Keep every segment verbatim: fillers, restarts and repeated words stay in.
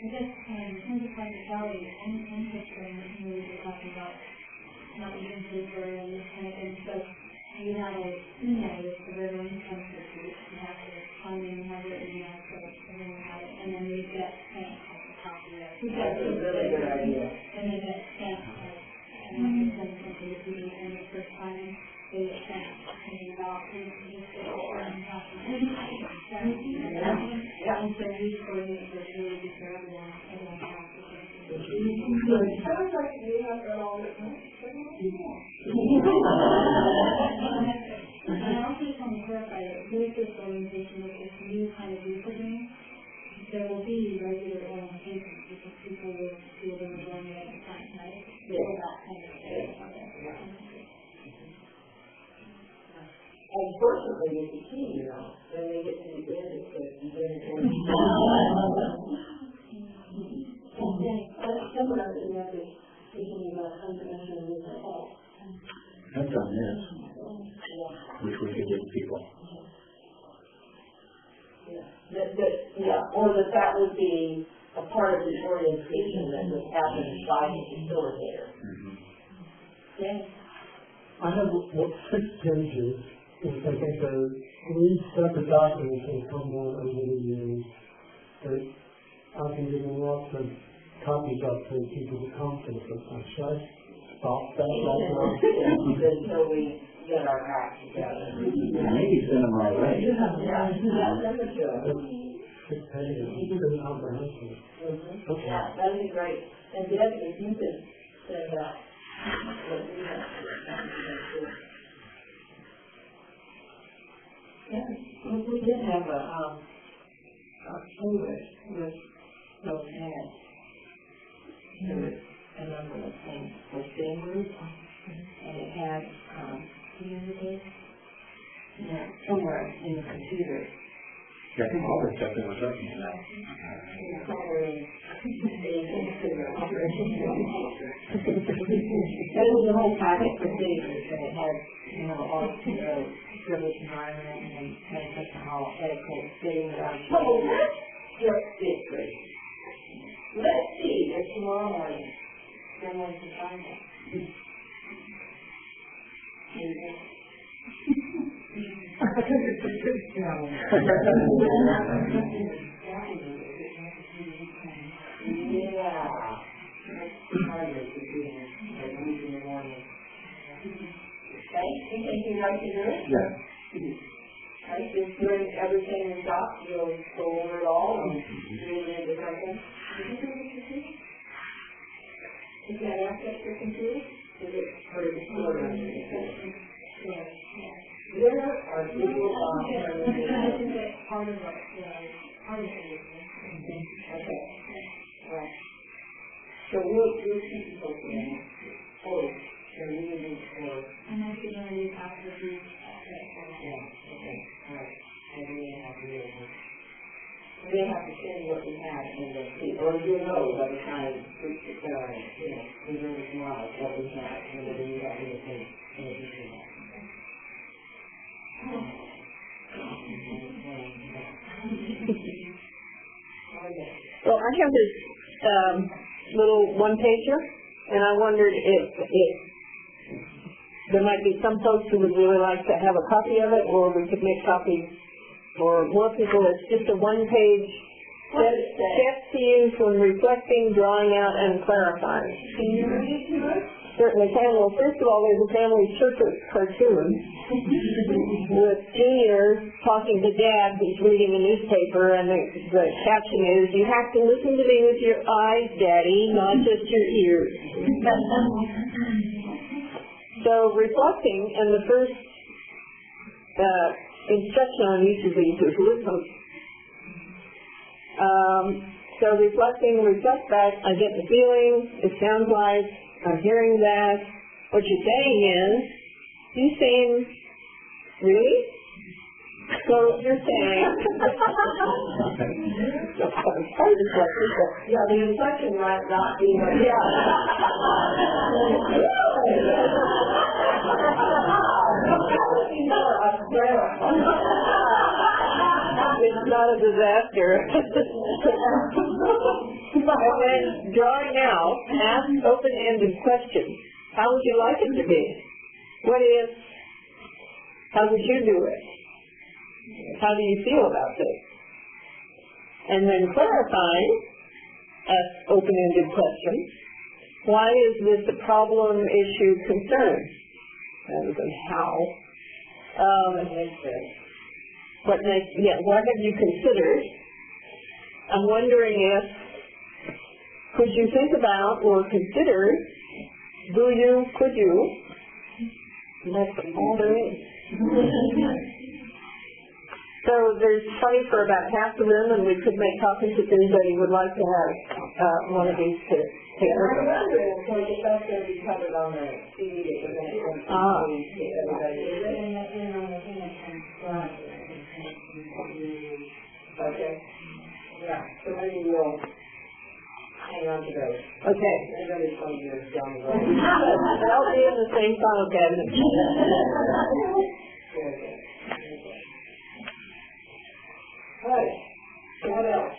guess um, in terms of practicality, I'm interested in what you were talking about, not using paper and this kind of thing. So you have a email with the river income institute. You have to come in and have your email so everyone has it, and then they get sent a copy of it. That's a really good idea. And they get sent, like, I don't know, send something to you, and the first time they get sent something about this, this, this, and that. And so we coordinate this really good for everyone, everyone has to do it. Sounds like you have it all the time. And I also just want to clarify that with this orientation, with this new kind of username, there will be regular orientations because people will feel they were doing it at the time, right? Yeah. That kind of thing. Unfortunately, it's the key, you know, when they get to the end, it's like, you didn't want to definitely you have to thinking about how to measure with the head. I've done this, which we could give people. Yeah. That, that, yeah, or that that would be a part of the orientation that would happen by the facilitator. Mm-hmm. Okay. I have what, six pages, which I think are three separate documents that have come down over the years that I can give them lots of copies of to people to come to the first time. Should I stop that right now? Until we get our act together. Maybe send them our way. Yeah, yeah, that would do it. Six pages, it's pretty comprehensive. Mm-hmm. Okay. Yeah, that would be great. And Deb, if you could send out what we have to. Yeah, well, we did have a, um, a playlist with those ads. There was a number of things for singers, and it had, um, community, yeah, somewhere in the computer. Yeah, I think all the stuff that was written in that. That was the whole packet for singers, and it had, you know, all the privileged environment and meditation hall etiquette, sitting around. Oh, let's just get great. Let's see if tomorrow morning someone can find it. Yeah. Okay, you think you'd like to do it? Yeah. Right, just doing everything in stock, you'll go over it all and do it in different things. Is that access to your computer? Is it for the store? Yeah. There are people on there. Part of what, yeah, part of it. Okay. Right. So we'll, we'll keep you posted. Oh, so you need to. And I should know you after the. Yeah, okay, all right. I really have to know. We have to send what we have and then see, or you'll know by the time we, uh, you know, we know tomorrow what we have, and whether you have anything in addition to that. So I have this um, little one-pager, and I wondered if, if there might be some folks who would really like to have a copy of it, or we could make copies for more people. It's just a one-page steps to use when reflecting, drawing out, and clarifying. Can you read it to us? Certainly can. Well, first of all, there's a family circus cartoon with Junior talking to Dad who's reading a newspaper, and the, the caption is, "You have to listen to me with your eyes, Daddy, not just your ears." So reflecting, and the first uh, instruction on each of these is listen. Um, so reflecting, reflect back, I get the feeling, it sounds like, I'm hearing that. What you're saying is, you saying, really? So you're saying, yeah, the inflection might not be right. yeah. It's not a disaster. when drawing out, ask open-ended questions. How would you like it to be? What if? How would you do it? How do you feel about this? And then clarifying, ask open-ended questions. Why is this a problem, issue, concern? Rather than how. Um, what makes, yeah, what have you considered? I'm wondering if, could you think about or consider, do you, could you? And that's all there is. So there's plenty for about half of them, and we could make copies if anybody would like to have uh, one of these to take a look at. So I guess that's going to be covered on the C D that we're going to send to Ah. everybody. Okay. Yeah, so maybe we'll hang on to those. Okay. Another twenty years down the road. They'll be in the same file cabinet. Very good. All right. So what else?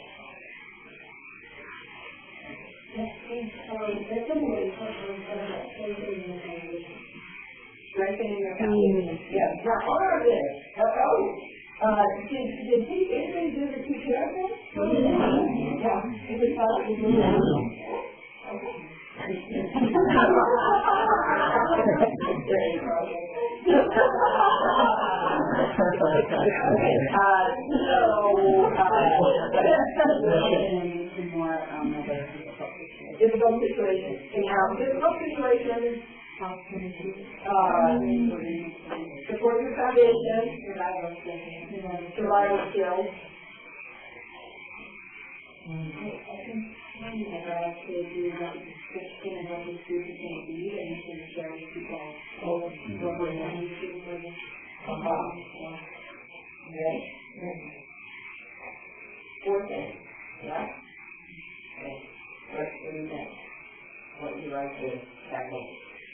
Strengthening your foundation. Yeah. Now, all of this. Uh, oh, uh, did, did he, anybody do the two paragraphs? Yeah. Is it fun? Okay. Uh, so, uh, difficult situations. Now, difficult situations, uh, support your foundation, survival skills. Okay. Four things. Yeah. Okay. What do you think? What would you like to tackle?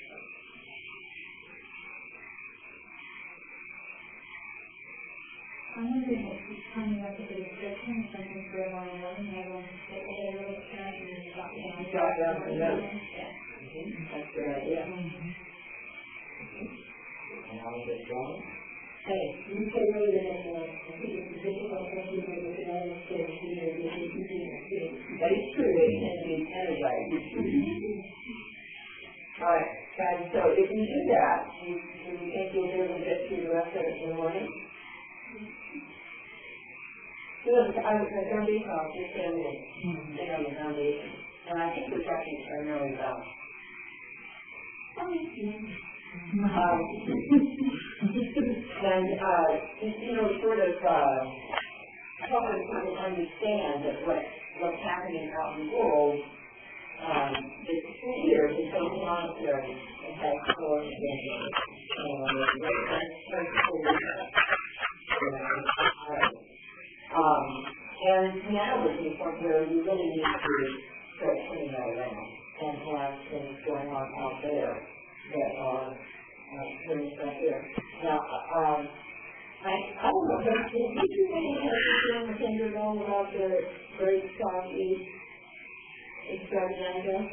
I'm wondering if it's coming up with a description, something for everyone else, and everyone can say, okay, I really care, and then jot it down. Jot down the notes. Yeah. That's a good idea. And I'll get going. Hey, you say really that uh, I think it's difficult for people to look at all the skills here, this is easy. That is true, they tend to be energized. All right, and so if you do that, you, do you think you'll be able to get through the rest of it in the morning? You know, I was a foundation, I'll just stay on the, stay on the foundation. And I think we're talking primarily about. Um, and, uh, you know, sort of, uh, helping people understand that what, what's happening out in the world, um, is here is so monetary effect for Um, and now is the point where we really need to start putting that around and have things going on out there that are uh, putting stuff here. Now, um, I, I don't know, but did you really have to share with Kendra at all about the great Southeast extravaganza?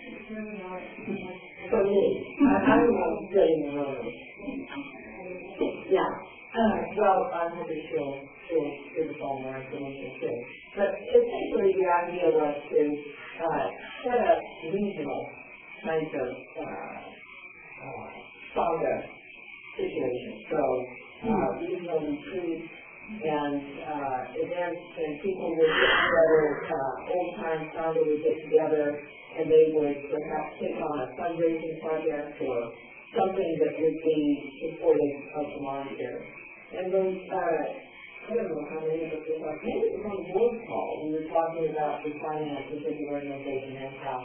For me, I, I'm not getting the road. Yeah. Uh, well, I'm hoping she'll, she'll give us all more information too. But essentially the idea was to uh, set up regional kinds of uh, uh, saga situations. So uh, regional retreats and uh, events, and people would get together, uh, old-time saga would get together, and they would perhaps take on a fundraising project or something that would be supportive of the monastery. And those, uh, I don't know how many of us were talking, maybe it was on board call, we were talking about the finances of the organization and how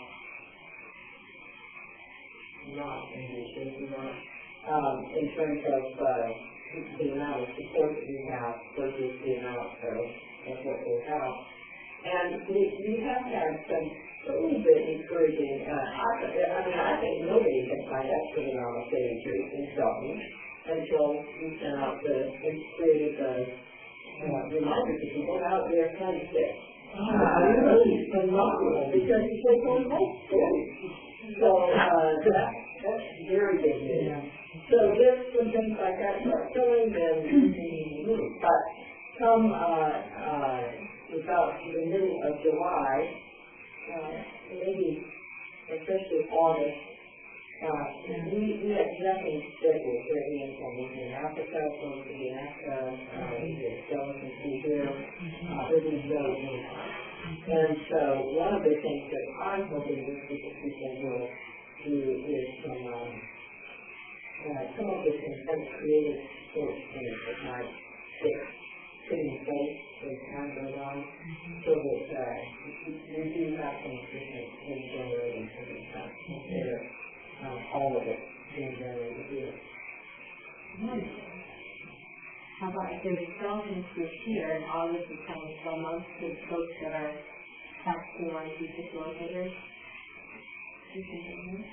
not in the shape we want, um, in terms of uh, the amount of support that we have versus the amount of, of what we have. And we, we have had some a little bit encouraging, uh, I, I mean, I think nobody can find that sitting on a city street in Shelton until we sent out the, we created the uh, reminder to people out there kind of sick. Uh, really phenomenal because he takes on high school. So, uh, that, that's very good news. Yeah. So if some things like that start filling, then we move. But come, uh, uh, about the middle of July, uh, maybe especially August, uh, we, we have nothing scheduled for any information in Africa, so we can be in Africa, uh, we get skeleton see here, uh, there's these very neat. And so one of the things that I'm hoping this group of people will do is some, um, uh, come up with some kind of creative sports things that might fit, fit in place as time goes on, so that, uh, we do have some efficient things generating for this stuff, instead of, uh, all of it being generated here. Nice. How about if there's skeleton group here, and all this is kind of some of the folks that are task force and facilitators? You can do that.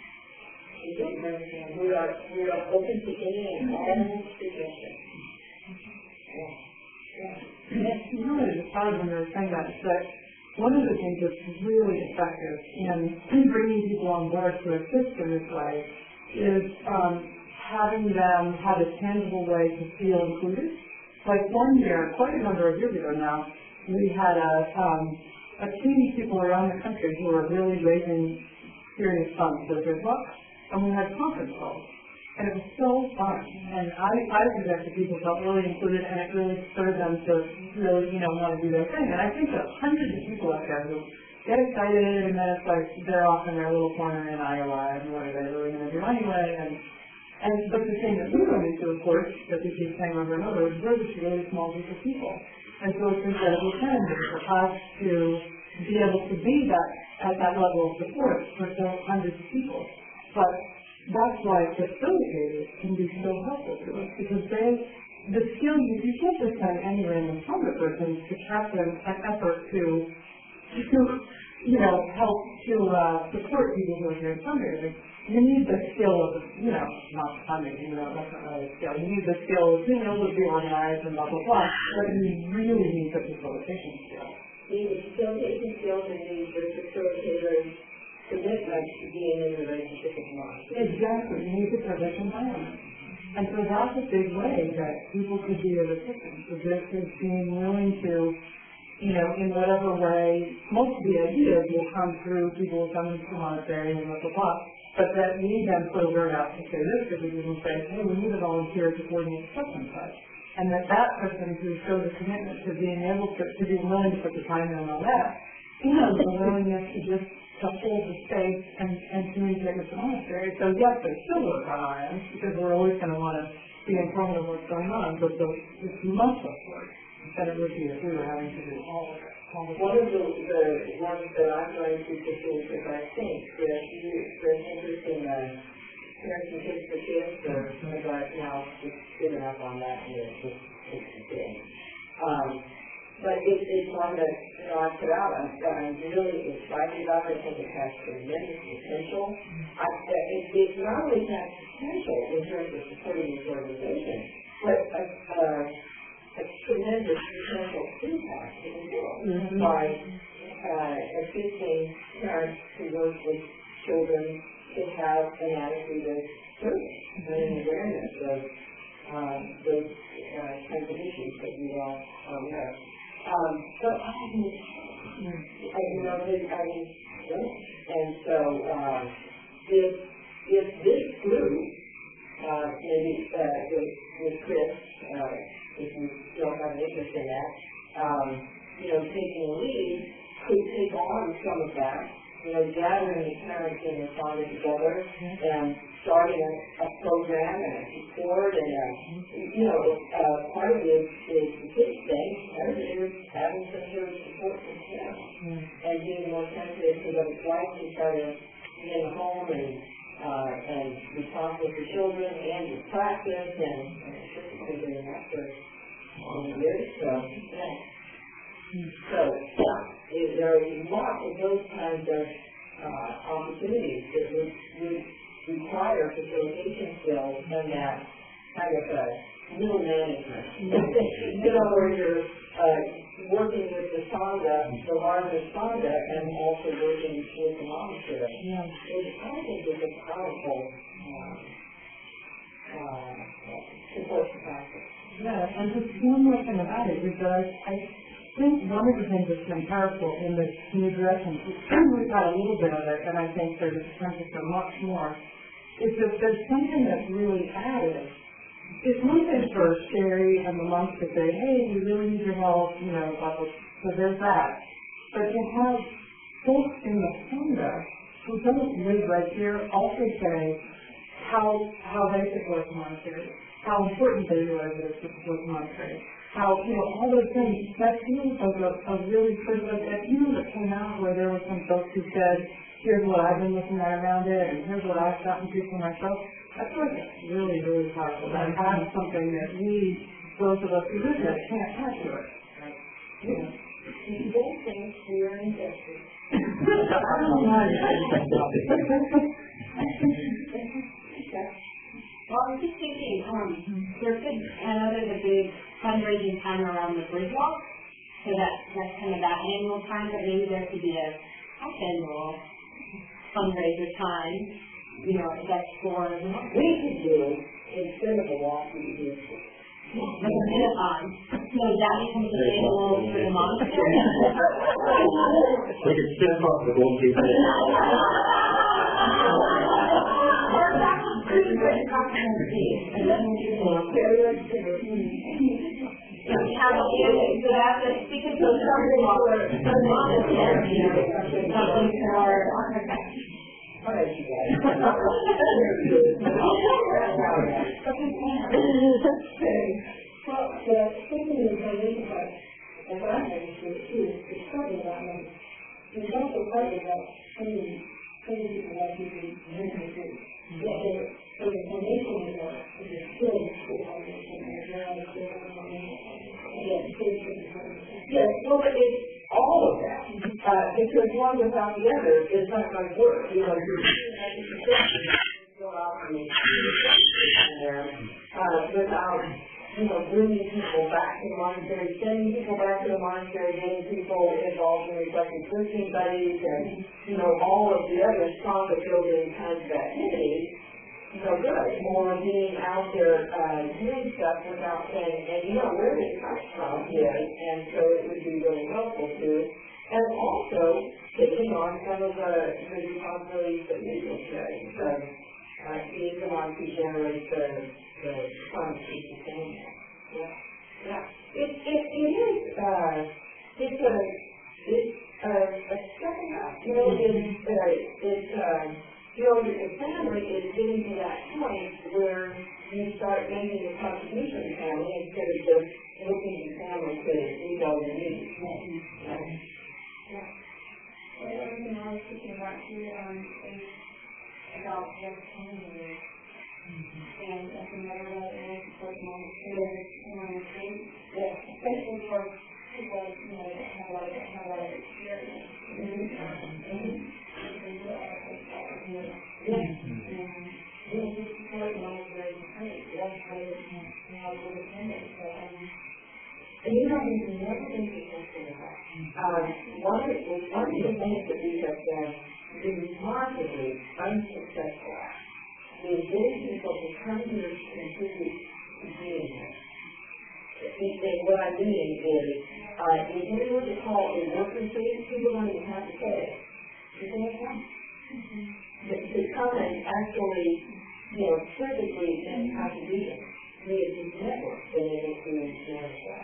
We are, we are open to any and all suggestions. Yeah. Yeah, you know what I just thought of when you were saying that, is that one of the things that's really effective in bringing people on board to assist in this way is um, having them have a tangible way to feel included. Like one year, quite a number of years ago now, we had a, um, a team of people around the country who were really raising serious funds for their book, and we had conference calls. And it was so fun. And I, I was that people felt really included, and it really spurred them to really, you know, want to do their thing. And I think that hundreds of people out there who get excited, and then it's like they're off in their little corner in Iowa, and what are they really going to do anyway? And, and but the thing that we run into, of course, that we keep saying over and over, is we're just a really small group of people. And so it's incredibly challenging for us to be able to be that at that level of support for so hundreds of people. But that's why facilitators can be so helpful to us, because they, the skill, you, you can't just send any random hundred person to captain an effort to, to, you know, help to uh, support people who are doing fundraising. You need the skill of, you know, not funding, you know, that's not really a skill. You need the skill of being able to be organized and blah, blah, blah, but you really need the facilitation skill. You need the facilitation skills and you need the facilitators commitment to being in the relationship with one. Exactly. You need the privileged environment. And so that's a big way that people could be a recipient. So this is being willing to, you know, in whatever way, most of the ideas will come through people coming to the monastery and blah, blah, blah. But that we then put a word out to say this, because we will say, hey, we need a volunteer to coordinate such and such. And that that person who shows a commitment to being able to, to be willing to put the time in and all that, and the willingness to just to hold the space and, and communicate with the monastery. So yes, there's still work on our end, because we're always going to want to be informed of what's going on, but the, it's much less work than it would be if we were having to do all of it. All of One of the, the ones that I'm going to pursue is, I think, that you express interest in uh, parents and kids for kids, or something like now, it's good enough on that, and it's just, it's a thing. Um, But it, it's one that, you know, I put out, I'm, I'm really excited about it. I think it has tremendous potential. I, it, it not only has potential in terms of supporting this organization, but a, a, a tremendous potential impact in the world mm-hmm. by uh, assisting parents who work with children to have an attitude of service and an awareness of um, those uh, kinds of issues that we all are aware of. Um, so I mean, I, you know, they, I mean, and so um, if if this group, uh, maybe uh, with, with Chris, uh, if you don't have an interest in that, um, you know, taking the lead, could take on some of that, you know, gathering the parents and the fathers together and starting a, a program and a support and a, you know, uh, part of it is the kids thing, part of it is having some sort of support from them mm. and being more sensitive to what it's like to try to be in the home and uh, and responsible for children and to practice and I've been doing that for many years, so yeah. So yeah, there are lots of those kinds of uh, opportunities that would, would require facilitation skills and that kind of a middle management. You know, where you're, uh, working with the Sangha, the larger Sangha, and also working with the monastery. Yeah. Which I think is a powerful uh, uh, support practice. Yeah, and just one more thing about it is that I, I think one of the things that's been powerful in this new direction, we've got a little bit of it, and I think there's a potential for much more, is that there's something that's really added. It's one thing for Sherry and the monks to say, hey, we really need your help, you know, blah, blah, so there's that. But to have folks in the Sangha who don't live right here also say how how they support the monastery, how important they realize it is to support the monastery, how, you know, all those things, that feels like a, a really privileged, and even that came out where there were some folks who said, here's what I've been looking at around it, and here's what I've gotten to for myself. That's like really, really powerful. That adds something that we, those of us who live there, can't add to it. Yeah. You don't think we are investors. Well, I was just thinking, um, there's big, I know there's a big fundraising time around the bridge walk, so that, that's kind of that annual time, but maybe there could be a half annual fundraiser time, you know, that's for, We could do, instead of a walk, we could do like a marathon. So that becomes available for the monastery. We could sit off the gold people. So that's a, because those are for the monastery, you know, something for, All right, you guys. Well, the thinking of the reason why, as I understood it too, is partly about money. It's also partly about training, training people like you to learn how to do. Yeah, so the foundation is a, is a skill foundation, and it's not a skill foundation. Yeah, skills for the foundation. Yes, well, but it's all of that. Uh, because one without the other is not going to work. You know, you're go out and there, uh, without, you know, bringing people back to the monastery, sending people back to the monastery, getting people involved in reflective coaching buddies, and, you know, all of the other sangha building kinds of activities. So good, more being out there uh, doing stuff without saying, and you know where this comes from, yes, and so it would be really helpful too. And also taking on some of the, the responsibilities that we will say. So uh, being the one who generates the, the funds to sustain that. Yeah. Yeah. It, it, it is, uh, it's a, it's a, a stepping up. You know, it's, uh, it's, uh, you know, the family is getting to that point where you start making a contribution to the family instead of just looking at the family to meet all your needs. Yeah. Yeah. The other thing I was thinking about too, um, is about the community. And that's another way that I support monasteries in the state. Yeah. Especially for people, you know, that have a lot of, have a lot of experience. Mm-hmm. Mm-hmm. Yeah. And we just support monasteries and praise. That's how you have a little attendance. So, um, and you know, there's another interesting thing about it. Um, one of the, one of the things that we have been, been remarkably unsuccessful at is getting people to come here and contribute to being here. And what I mean is, uh, if you were to call a worker fee, people don't even have to pay. People don't come. To, to come and actually, you know, physically make contributions. We as a network been able to manage that.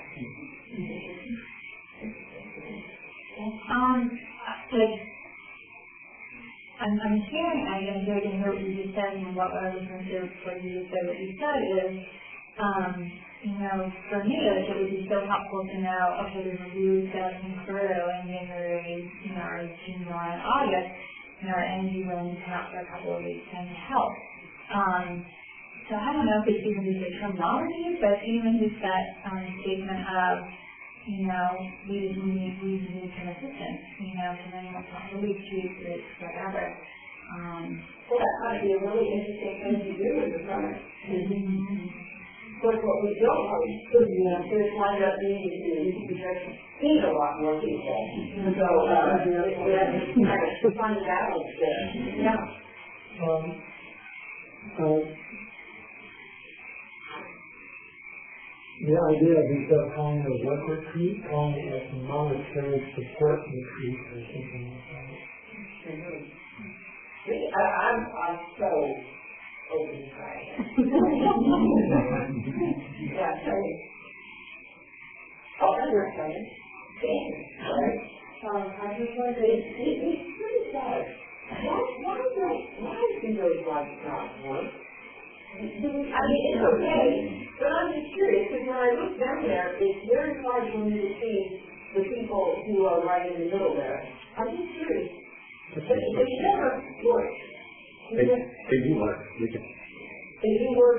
Um, like, I'm, I'm hearing, I am hearing what you just said, and what I was going to say before you just said what you said is, um, you know, for me, like, it would be so helpful to know, okay, there's a really going through in January, you know, or June, July, and August, you know, and you willing to come out for a couple of weeks and help. Um, so I don't know if it's even just a terminology, but even just that um, statement of, you know, we just need, we just need some assistance, you know, because anyone can really choose to whatever. Um, well, that might be a really interesting thing to do in the summer. Mm-hmm. But what we don't want to do is wind up being the rejection. feed a lot more people. So, uh, we have to kind of find balance there. Yeah. Um, uh, the idea of instead of calling it a work retreat, calling it like a monetary support retreat or something like that. Mm-hmm. See, I, I'm, I'm so open to trying it. Yeah, tell me. Oh, I understand. Right? Um, I just wanted It, to, it, it's pretty sad. Why, why, why, why do those lights not work? I mean, it's okay, but I'm just curious, because when I look down there, it's very hard for me to see the people who are right in the middle there. I'm just curious. But, but it never works. They, they do work. We can. They do work.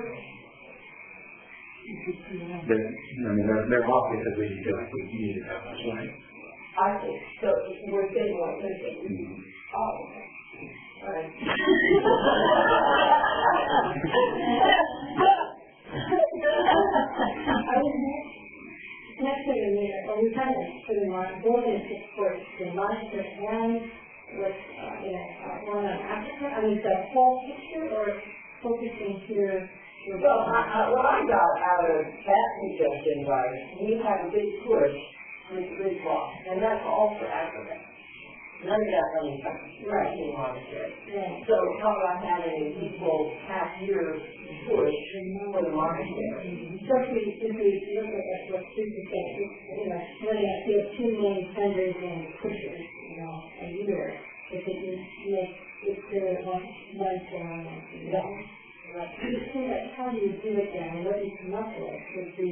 They're, I mean, they're, they're off because we feel like we need it that much, right? I think, so we're saving one thing. Mm-hmm. Oh, okay. All right. I was next to the mirror, or we kind of put in one, both in support, the monster and with, uh, you know, uh, one on Africa. I mean, the whole picture or focusing here. Well, I, I, what I got out of that suggestion was, we have a big push with Greek law, and that's all for Africa. None of that money comes right in monastery. Yeah. So how about having an equal half-year push for the monastery? So if we, if we look at what Susan said, you know, when we have two main funders and pushers, you know, a year, if it is, make it clear one, one ceremony, you know. Right. So that how do you do it then, and what you come up with would be,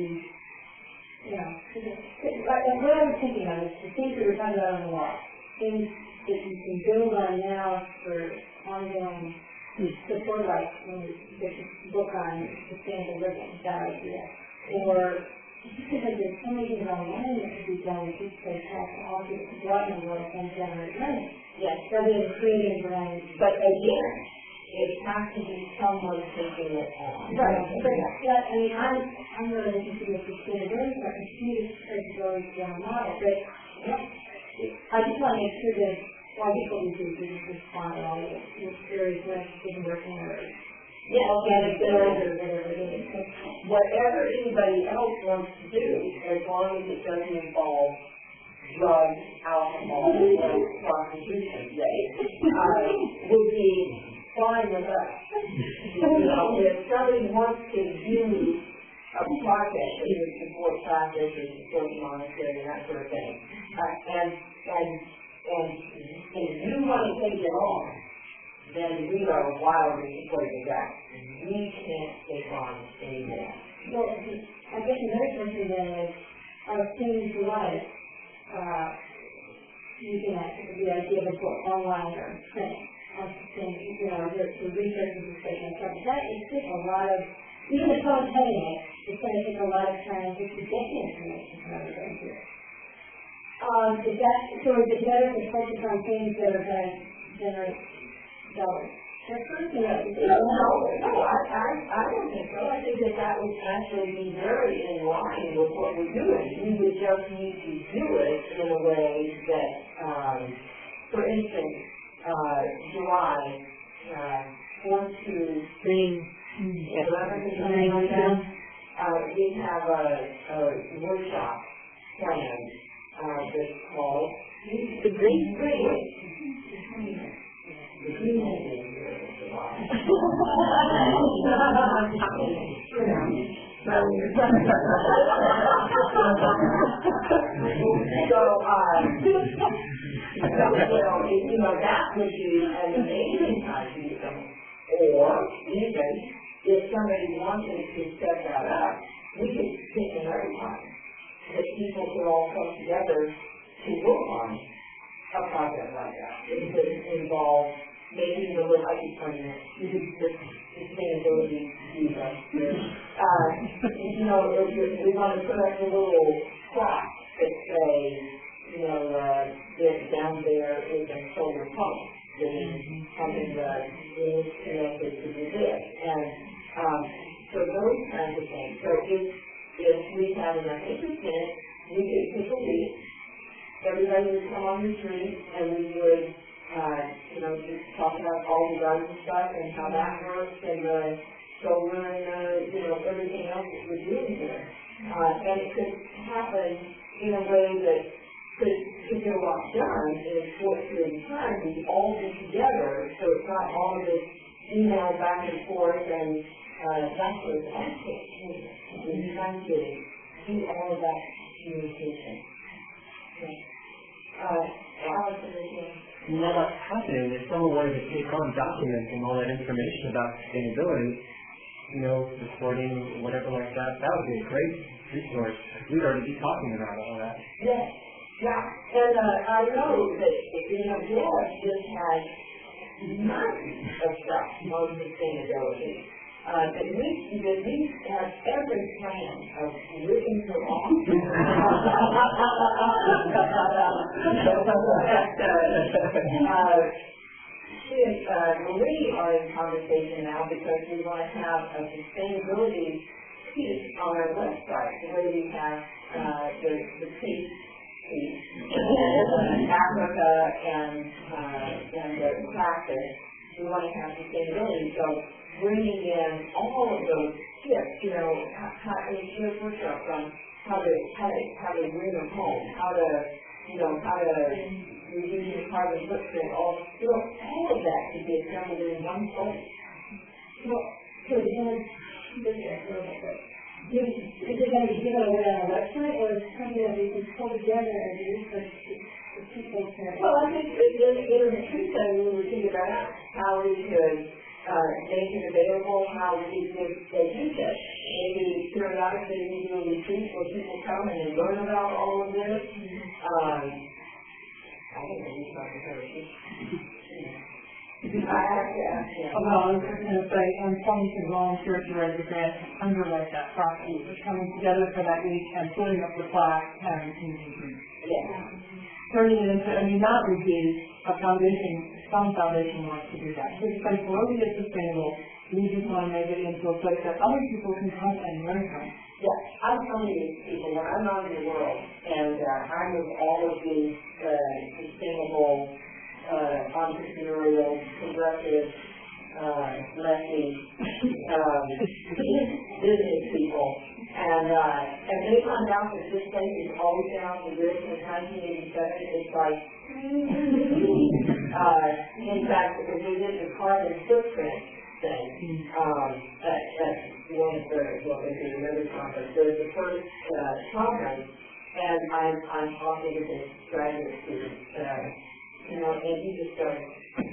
you know, like what I was thinking of is the things that we're talking about on the wall, things that you can build on now for ongoing support, like when there's a book on sustainable living, that idea, or because there's so many things online that could be done with each place has all people go out in the world and generate money. Yes. Rather than creating brands. But again, it has to be someone taking it on. Right, but yeah, I mean, I'm, I'm really interested in sustainability, but I continue to traceability to our model, but yeah, I just want to make sure that why people do this is respond to all the theories when it's working or Yeah, organic and build or whatever it is. whatever anybody else wants to do, as long as it doesn't involve drugs, alcohol, or prostitution, right, uh, would be fine with us. You know, if somebody wants to use a project that would support practice or support the monastery and that sort of thing, uh, and, and, and if you want to take it on, then we are wildly supporting that. We can't take on anymore. Well, I guess another question then is, I was seeing July, uh, using that, the idea of a book online or print, on something, you know, the, the research and discussion and stuff. That is just a lot of, even if someone's having it, it's going to take a lot of time just to get the information from everybody here. Um, is that, so is it better to focus on things that are going to generate dollars? That's something that is. No, no, I, I, I don't think so. I think that that would actually be very in line with what we're doing. We would just need to do it in a way that, um, for instance, uh, July, uh, one, two, Green. eleven, something like that. Uh, we have a, a workshop planned, uh, that's called The green. Green. The Green. So, uh, so, you know, you know, that would be an amazing time to do them. Or, even, if somebody wanted to set that up, we could pick another time that people could all come together to work on a project like that. It could involve making the little, I keep telling you, you could just sustainability visa. Uh, you know, if you, we want to put up a little plaque that say, you know, uh, that down there is a solar pump that is something that is connected to the grid. And um, so those kinds of things. So if, if we have enough interest in it, we could pick a week have all the guns and stuff and how that works and the solar and the, you know, everything else that we're doing here. Uh, and it could happen in a way that could, could get a lot done in a short period of time. We all be together, so it's not all this email back and forth and uh, that's what it's actually. We're trying to do all of that communication. Okay. Uh, Allison, again. And while that's happening, if someone wanted to take on documenting all that information about sustainability, you know, reporting, whatever like that, that would be a great resource. We'd already be talking about all that. Yes, yeah. And uh, I know that, you know, George just has months of stuff on sustainability. Uh, that we, that we have every plan of ripping her off. uh, she and uh, Marie are in conversation now because we want to have a sustainability piece on our website, the way we have uh, the, the piece, piece uh, Africa and, uh, and the practice. We want to have sustainability. So bringing in all of those tips, you know, how, I mean, she has workshops on how to, how to, how to bring them home, how to, you know, how to reduce your carbon footprint, all, you know, all of that could be assembled in one place. Well, so then, this is a little bit, is it going to be given away on our website, or is it something that we can pull together and use for the people to? Well, I think in, in the retreat center, we were thinking about how we could uh, make it available, how we could use it. Maybe periodically we do a retreat where people come and they learn about all of this. Um, I think we need to have a retreat. I have to ask, yeah. Well, I was just going to say, I'm planning to volunteer to write the grant to underwrite that process. We're coming together for that week and putting up the plaque and Yeah. turning it into, I mean, that would be a foundation, some foundation wants to do that. This place will be sustainable. We just want to make it into a place that other people can come and learn from. Yeah, I'm telling you, people, when I'm out in the world, and uh, I'm with all of these uh, sustainable, uh, entrepreneurial, progressive, uh, lefty, um, business people, and uh, and they find out that this place is always been out the grid since nineteen eighty-seven. It's like, uh, in fact, if we did the carbon footprint thing, um, that, that's one of the, what we do another conference. There's the first uh, conference, and I'm, I'm talking to this graduate student, uh, you know, and he just started,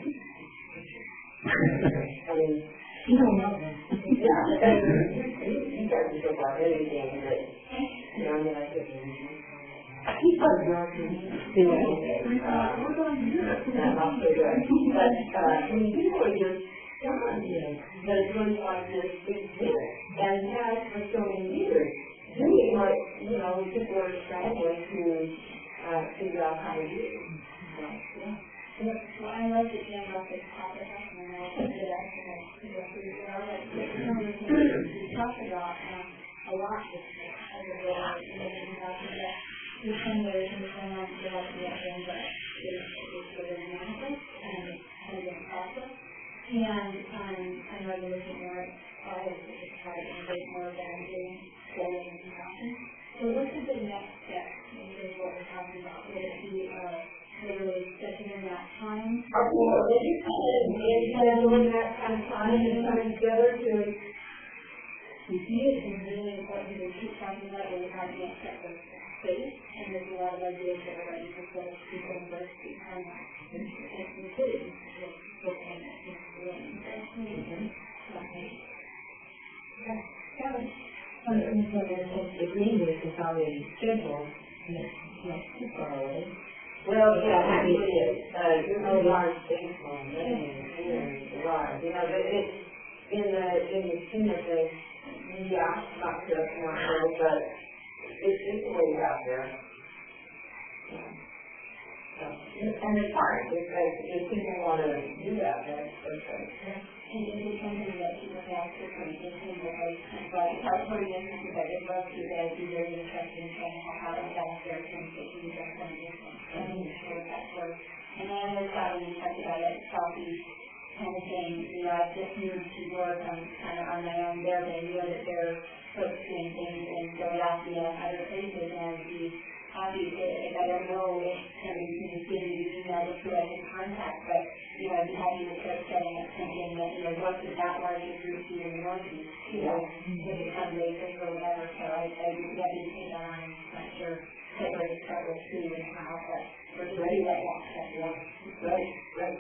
I mean, You don't know them. yeah, and you, you guys can talk about anything that, you know, I mean, I could He's so working. anyway, uh, we're going to do it. That's not so good. But, uh, I mean, people are just done, you know, that it's really like this big deal. And has for so many years, doing what, you know, people are scrambling to, uh, figure out how to do. So, yeah. Well, I love that you brought this topic up, and I think that I can go through it all. Like, some of the things we talked about um, a lot this year, over the last year, we talked about the simulations going on to help me at the but it's sort of manifest and kind of a process. And um, I know you're looking more at all of the try to integrate more of that and doing studying and discussion. So what's the next step in terms of what we're talking about? Would it be uh, literally setting in that time? Or, well, they just kind of, scheduling that kind of time and coming together to, We see it is really important to keep talking about it. We have to accept the space, and there's a lot of ideas that are ready to set up people and birth behind that. Including the book and the something that is agreement is already scheduled, and it's not too far away. Well, yeah, actually, it's, uh, you're no large things on living here in July. You know, but it's in the, in the scheme of things, yeah, not sure, not sure, but it's, it's a ways out there. Yeah. So, and it's hard, if, if people want to do that, that's, that's right. And this is something that people have to come into, because, like, part of the business that they love to guys be very interested in trying to how to balance their communication with their companies and making sure that works. And then I know Sally, you talked about it, Southeast kind of thing, you know, I've just moved to work on, kind of on my own there, but I know that there are folks doing things in Philadelphia and other places, and I'd be happy to, if I don't know if somebody can just give me the email just so I can contact, but, you know, I'd be happy to start setting up something that, you know, works with that larger group here in the Northeast, you know, if it's fundraisers or whatever, so I, I'd be happy to take that on. I'm not sure quite where to start with who and how, but we're ready to that step, yeah. Right, right.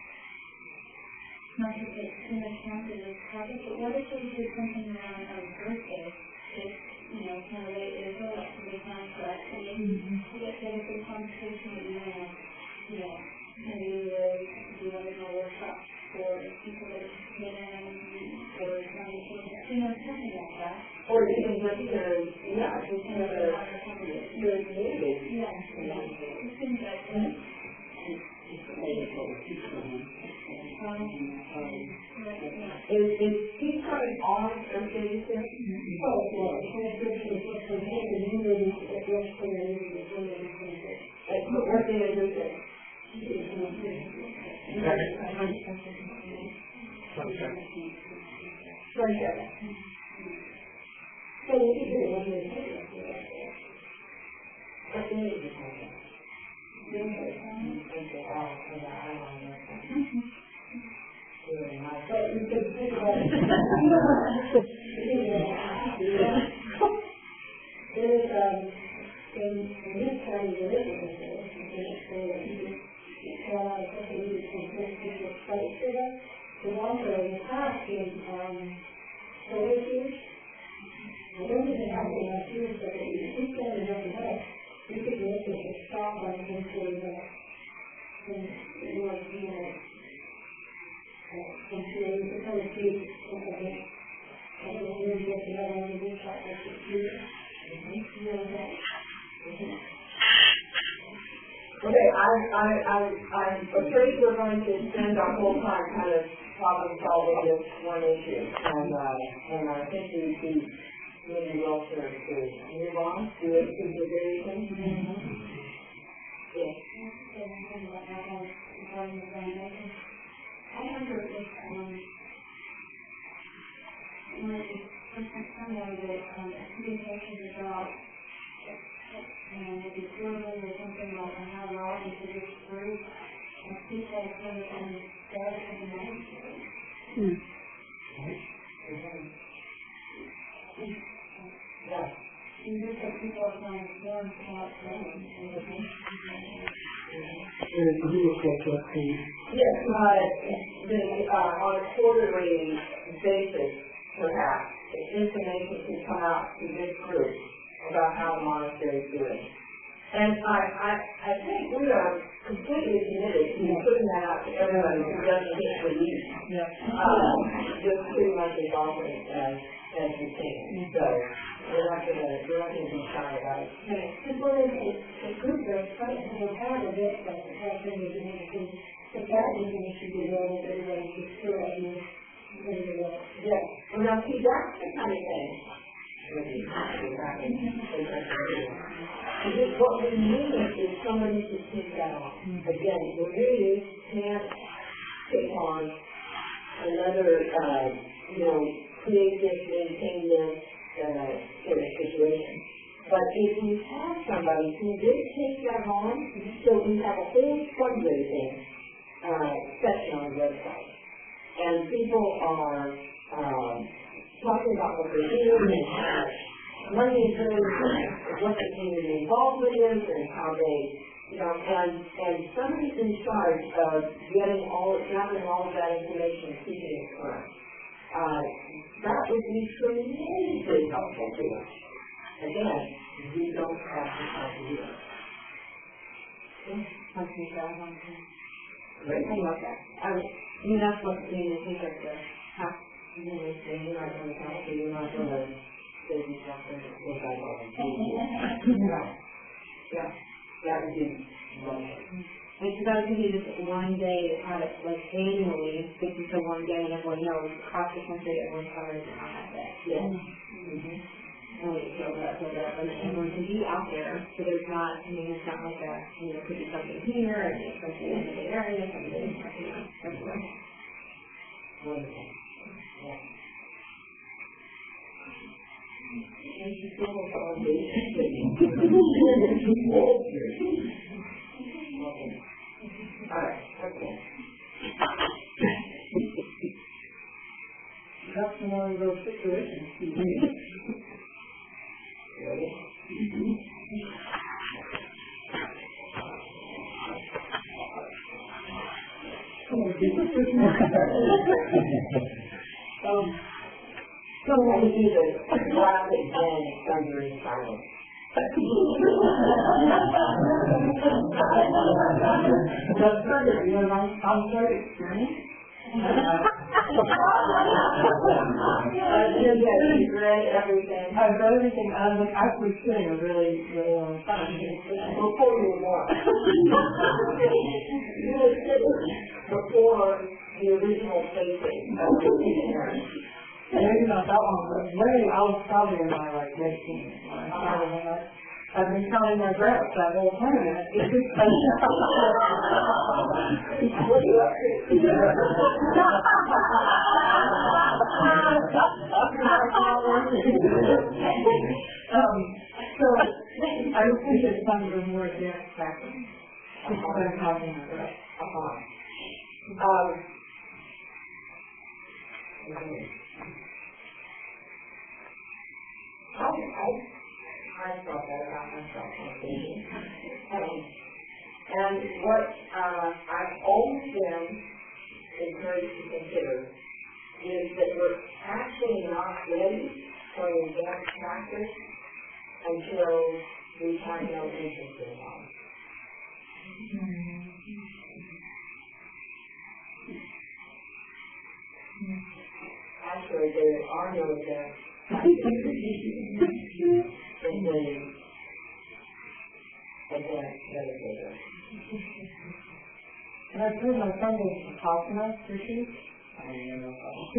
Not to take too much time to this topic, but what if we did something around our birthday? Just, you know, kind of late April, that can be fun for us. I mean, to get together for the conversation that you want to, you know, maybe uh, do one of our workshops for people that participate in, or something, you know, something like that. Or even just, uh, yeah, just have a, your community. Yeah, yeah. It seems like that. Um, Is, is Tea Time on Thursday, you said? Oh, yeah, it's going to be a community that works for the community. Like, what day is it? Sunday. So we can do it when we're here. What day is it? Wednesday. Wednesday, oh, yeah, I don't know. Really nice. But you could think about it. There's, um, in this county, there is a business, I think it's saying that you can tell a lot of people who can print people sites for them. There's also in the past in, um, solar fields. I don't think they have any last year, but if you keep them in every day, you could look at the stock on the sort of, uh, and you want to be in it. And so you can kind of see something like, I don't know, maybe get the other one to reach out to the future. You know that? Okay, I, I, I, I'm afraid we're going to spend our whole time kind of problem solving this one issue. And, uh, and I think we'd be really well served to move on to a consideration. Yes. I wonder if, um, when somebody that, um, communications is out, and if it's doing or something like how long into this group, and people come and start in the night. Hmm. Yeah. You just have people kind of form out and Yes, uh, the, uh, on a quarterly basis, perhaps, information can come out to this group about how the monastery is doing. And I, I, I think we are completely committed to putting that out to everybody who doesn't get to leave. Yeah. Um, just pretty much as often as, as we can. So, we're not gonna, we're not gonna be shy about it. Just one of the, the group that's trying to have a bit of the whole thing is in the, the that meeting should be there with everybody to still at you. Yeah, well now see, that's the kind of thing. Because what we need is somebody to take that on. Again, we really can't take on another, uh, you know, create this, maintain this, uh, sort of situation. But if we have somebody who did take that on, so we have a whole fundraising, uh, section on the website. And people are, um, talking about what they're doing and how money is really what the community involvement is and how they, you know, and, and somebody's in charge of getting all, gathering all of that information and keeping it current. Uh, that would be tremendously helpful to us. Again, we don't have to have to do it. Okay, so I want to. Great. I love that. I was, you know, that's what you need to think of the half. You know, you're not going to count, so you're not going to say you have to look at all the people. Yeah. Yeah. That would be wonderful. And so that would be just one day, have it like annually, stick to one day, and everyone knows across the country, everyone covers and all that. Yeah. Mm-hmm. And we feel that, so that like, everyone can be out there, so there's not, I mean, it's not like a, you know, could be something here, and it's something in the area, something, you know, everywhere. Wonderful. Yeah. Thank you so much for being Okay. All right. Okay. That's one of those situations. Ready? um, so let me do the classic then thunder in silence. That's perfect, you know, I'm, I'm quite experienced. I did that, you read everything. I've read everything, and I'm like, actually sitting a really, really long time. Before you were born. You were sitting before the original facing of your parents. Maybe not that long, but way, I was probably in my like late teens when I started, and I, I've been counting my breaths that whole time, and it's just What are you up to? um, so, I would think it's time to more advanced practice. Just what I'm talking about. Uh-huh. Um, I, I, I thought that about myself on occasion. Um, and what uh, I've always been encouraged to consider is that we're actually not ready for advanced practice until we have no interest in it. Actually, there are no advanced simply advanced meditators. And I've heard my friend is Vipassana, Rishi. I don't know.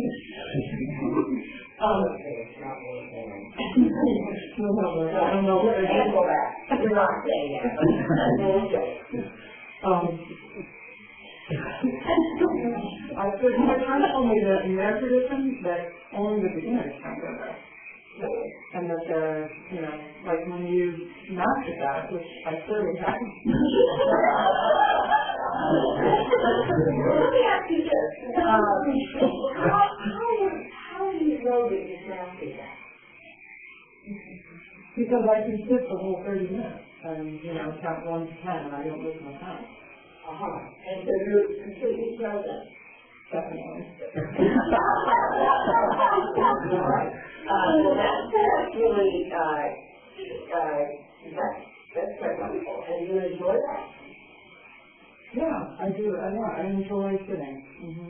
Um, It's not worth it. no, no, no, I don't know what it is. Cancel that. You're not saying that. No, okay. Um, I heard my friend told me that in their tradition, that only the beginners can go there. And that they're, you know, like when you master that, which I clearly have. Let me ask you this. Um, how, how, how do you know that you've mastered that? Because I can sit the whole thirty minutes and, you know, count one to ten and I don't lose my count. Uh-huh. And so you're completely present. Definitely. Uh, well, that's, that's really, uh, uh, that's, that's quite wonderful. And you enjoy that? Yeah, I do. I, yeah, I enjoy sitting. Mm-hmm.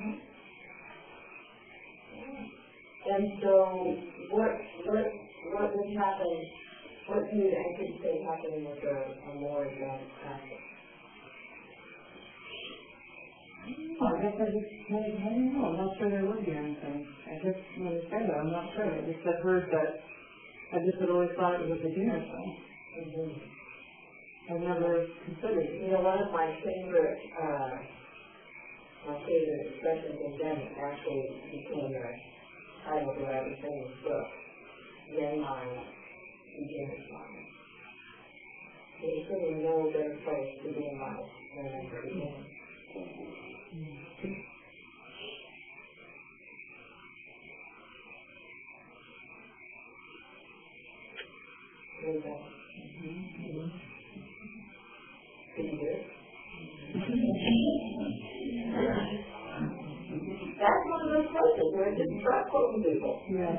And so, what, what, what would happen, what do you anticipate happening with a, a more advanced practice? I guess I just, I don't know, I'm not sure there would be anything. I just, when you say that, I'm not sure. I just had heard that, I just had always thought it was a beginner thing. Mm-hmm. I've never considered it. You know, one of my favorite, uh, my favorite expressions in Zen actually became a title that I was in this book, Zen Mind, Beginner's Mind. There's really no better place to be in life than at the beginning. What is that? Mm-hmm. Pretty good. That's one of those places where it's just start quoting people. Yeah.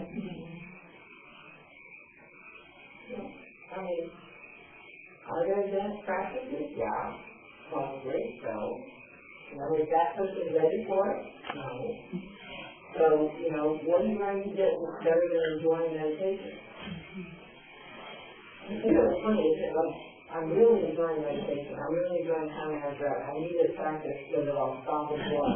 I mean, are there advanced practices? Yeah, probably so. You know, is that person ready for it? No. So, you know, what are you going to get better than enjoying meditation? You know, it's funny, isn't it? Like, I'm really enjoying meditation. I'm really enjoying counting my breath. I need to practice so that I'll stop and walk.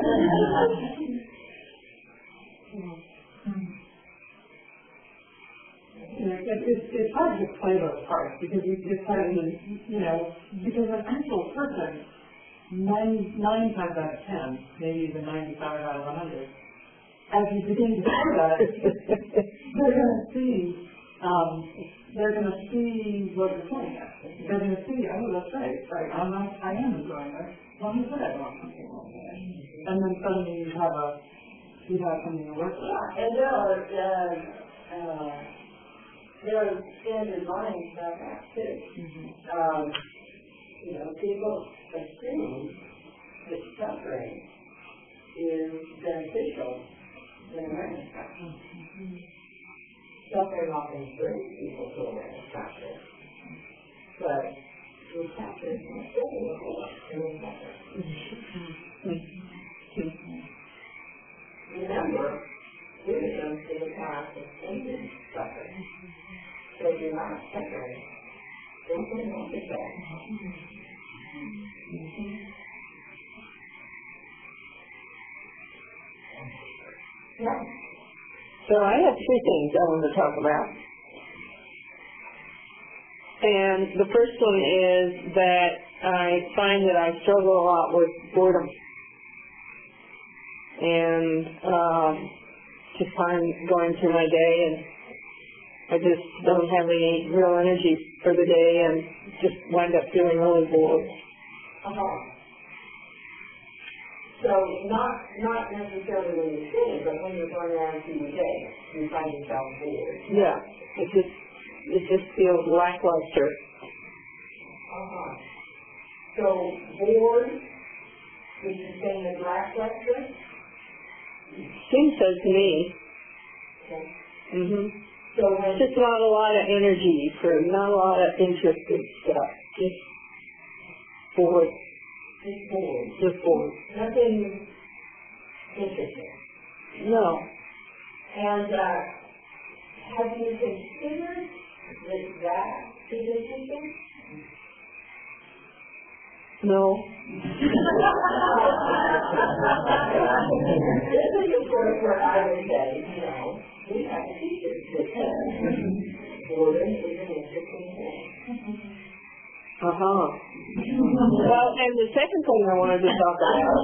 You know, it, it's, it's hard to play those parts because you just kind of, you know, because an actual person ninety, nine times out of ten, maybe even ninety-five out of a hundred, as you begin to do that, they're going to see, um, they're going to see what you're pointing at. They're going to see, oh, that's right, right, I'm not, I am enjoying this. Well, I'm glad I want something like that. And then suddenly you have a, you have something to work with. Yeah, and there are, uh, uh, there are standard lines about that too. Mm-hmm. Um, you know, people assume that suffering is beneficial in awareness practice. Mm-hmm. Suffering often brings people to awareness practice, but we practice not getting in suffering. Remember, Buddhism is a path of ending suffering. So if you're not suffering, don't put it off yourself. Yeah. So I have three things I want to talk about. And the first one is that I find that I struggle a lot with boredom. And um, just find going through my day and I just don't have any real energy for the day and just wind up feeling really bored. Uh-huh. So not not necessarily when you're sitting, but when you're going around through the day, you find yourself bored. Yeah, it just it just feels lackluster. Uh-huh. So bored, is the same as lackluster? Seems so to me. Okay. Mhm. So when Just not a lot of energy for not a lot of interest in stuff. Just bored. it's bored, Just bored. nothing interesting. No. And uh, have you considered that that is interesting? No. This is the point where I would say, you know, we have teachers that say boredom is an interesting thing. Uh-huh. Well, and the second thing I wanted to talk about.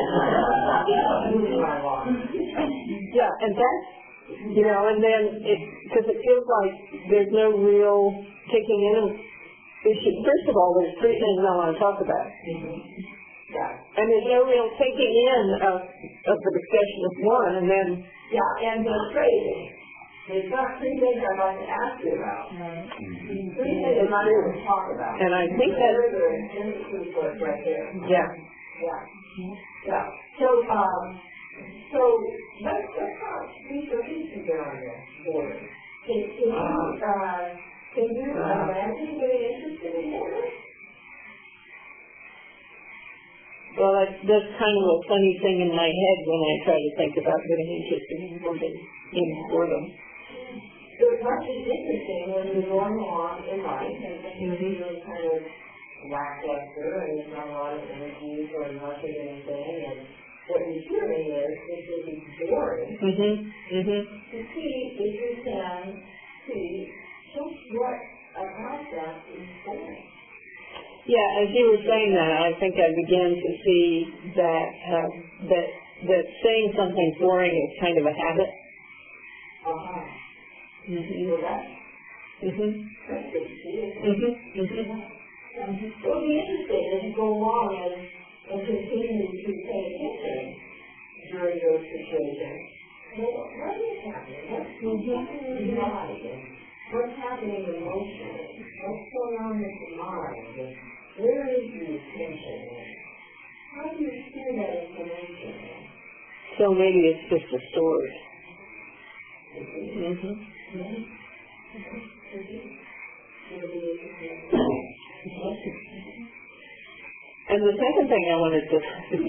Yeah, and that's, you know, and then it, because it feels like there's no real taking in issue. First of all, there's three things I want to talk about. Yeah. And there's no real taking in of, of the discussion of one, and then, Yeah, and the trading. There's not three things I'd like to ask you about. Three things I'm not going to talk about. and I think that, There is a proof for it right there. yeah. Yeah. Yeah. So, um, so let's, let's talk, these are pieces there on your board. Can, can you, uh, can you imagine getting interested in boredom? Well, that's, that's kind of a funny thing in my head when I try to think about getting interested in boredom. In boredom. So it's much as interesting when you're going along in life and you're feeling kind of lackluster and there's not a lot of energy for much of anything, and what you're hearing is this is boring. Mm-hmm. Mm-hmm. To see if you can see just what about that is boring. Yeah, as you were saying that, I think I began to see that uh, that that saying something's boring is kind of a habit. Uh-huh. Mm-hmm. So that's, Mm-hmm. that's good to see, isn't it? Mm-hmm. Mm-hmm. It'll be interesting as you go along and, and continue to pay attention during those situations. Well, what is happening? What's happening in your life? And what's happening emotionally? What's going on with the mind? And where is the attention? And how do you hear that information? So maybe it's just a story. Mm-hmm. Mm-hmm. It'll be interesting. And the second thing I wanted to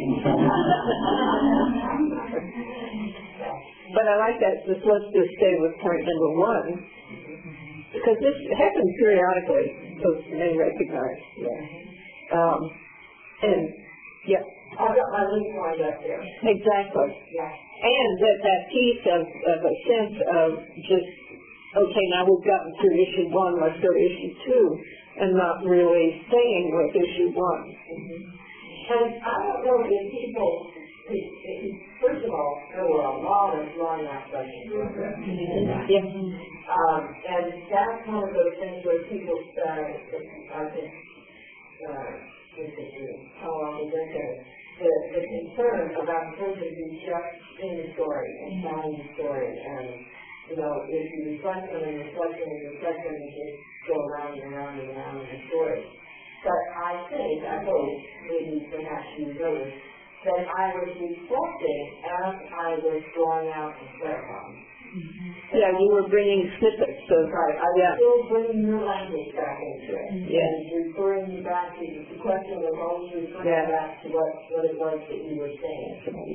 but I like that, just let's just stay with point number one, because this happens periodically, folks may recognize. Yeah. Um, and, yeah. I've got my link lined up there. Exactly. Yeah. And that, that piece of, of a sense of just, okay, now we've gotten through issue one, let's go to issue two, and not really staying with issue one. Mm-hmm. And I don't know if people, it, it, first of all, there were a lot of drawing out questions. Yeah. Um, and that's one of those things where people, uh, I think, uh, how long is it? The, the concern about the person who's just in the story and telling the story, and you know, if you reflect on and reflect on and reflect on, you just go around and around and around in the story. But I think, I hope, maybe perhaps you noticed, that I was reflecting as I was drawing out and clarifying. Yeah, you were bringing snippets of, Right, I was yeah. still bringing your language back into it. Yeah. And referring you back to, the question was always referring Yeah. back to what, what it was that you were saying.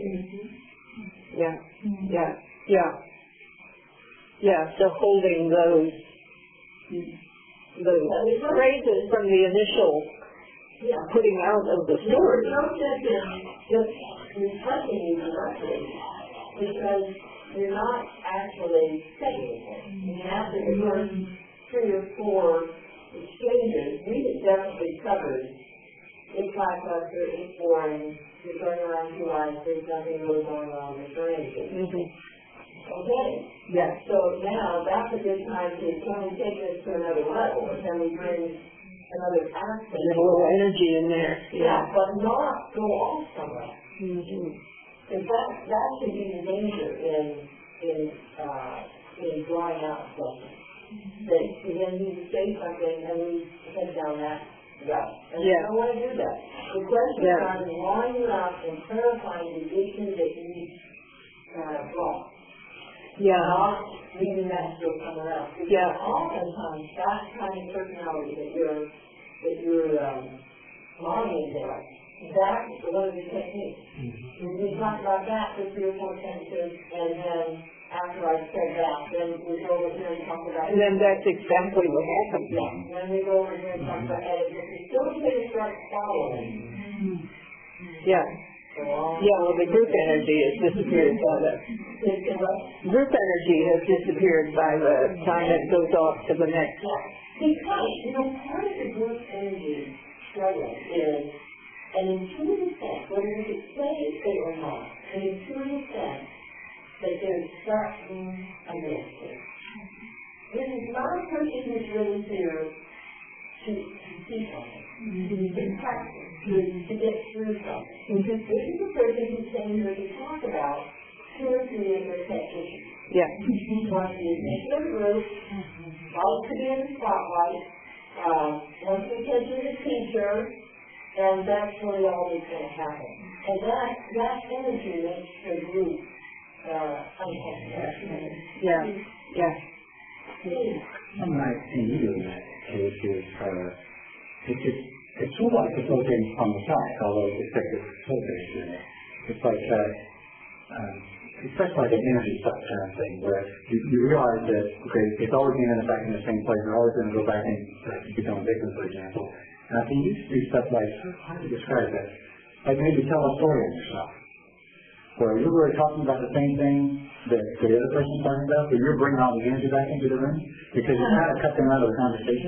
Yeah, yeah, yeah. Yeah, so holding those, those phrases from the initial Yeah. putting out of the story. No sense in just reflecting you directly, because you're not actually saying anything. I mean, after the first three or four exchanges, we had definitely covered eight five plus or eight four, and you're going around two lines, there's nothing really going on with your anything. Mm-hmm. Okay. Yeah. So now that's a good time to, can we take this to another level, or can we bring another aspect? There's a little energy in there. Yeah, but not go off somewhere. Mm-hmm. Because that, that should be the danger in, in, uh, in drawing out something. That then you say something and we head down that route. And Yeah. I don't want to do that. The question Yeah. is on drawing you out and clarifying the issue that you, uh, brought. Yeah. Not leaving that to someone else. Because Yeah. oftentimes that kind of personality that you're, that you're, um, modeling there, that's one of the techniques. Mm-hmm. We talk about that for three or four sentences, and then after I said that, then we go over here and talk about. And then that's exactly what happened. Yeah. Then we go over here and talk about edit. If you still can't start following. Yeah. Go on. Yeah, well, the group energy has disappeared by the, group energy has disappeared by the time it goes off to the next. Yeah. Because, you know, part of the group energy struggle is an intuitive sense, whether you could say it or not, an intuitive sense that there's something amiss here. This is not a person who's really here to, to see something, to practice, to, to get through something. This is a person who's saying here to talk about two or three of their pet issues. Yeah. He wants to be in the group, wants to be in the spotlight, um, wants the attention of the teacher, and that's really all that's going to happen. And that, that energy makes the group uh, uncomfortable. Yeah, yeah. Something I see you in that case is, uh, it's, it's, it's sort of like facilitating from the side, although it's effective facilitating in it. It's like, uh, um, it's just like an energy suck kind of thing, where you, you realize that, okay, it's always going to end up back in the same place, you're always going to go back and like, become a victim, for example. And I think you used to do stuff like, how do you describe that? Like maybe tell a story on yourself, where you're really talking about the same thing that the other person's talking about, but you're bringing all the energy back into the room because you're trying to cut them out of the conversation,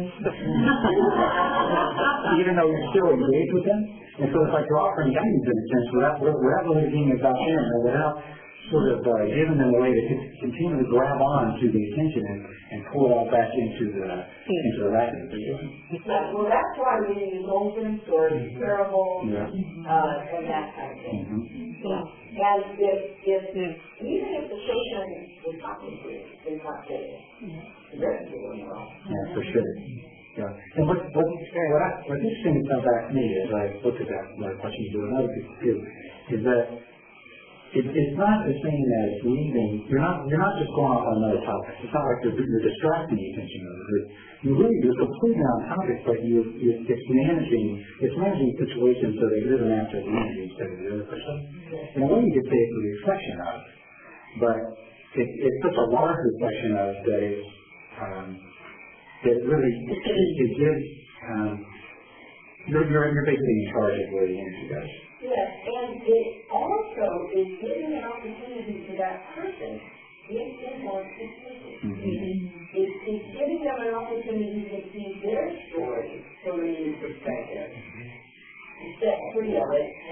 even though you're still engaged with them. And so it's like you're offering guidance in a sense without, without really being about them, or without sort of uh, giving them a way to continue to grab on to the attention and, and pull it all back into the into the racket that they're doing. Well, that's why we use open stories, parables, Yeah. uh, and that kind of thing. Mm-hmm. Yeah. And if, if, even if the person is talking to you, is not getting it, that's doing wrong. Yeah, for sure. Yeah. And what what what I, what's interesting to come back to me as I look at that, like what you do and other people too, is that it, it's not the same as leaving. You're not you're not just going off on another topic. It's not like you're, you're distracting the attention of it. You really you're completely on topic, but you you it's managing it's managing situations so that you're the master of the energy instead of the other person. In a way, you could say it's a reflection of, but it, it's such a large reflection of that is. Um, that really it gives um, you're, you're you're basically in charge of where the energy goes. Yes, and it also is giving an opportunity to that person, if they want to see it. Mm-hmm. It's, it's giving them an opportunity to see their story from a new perspective. Step three of it,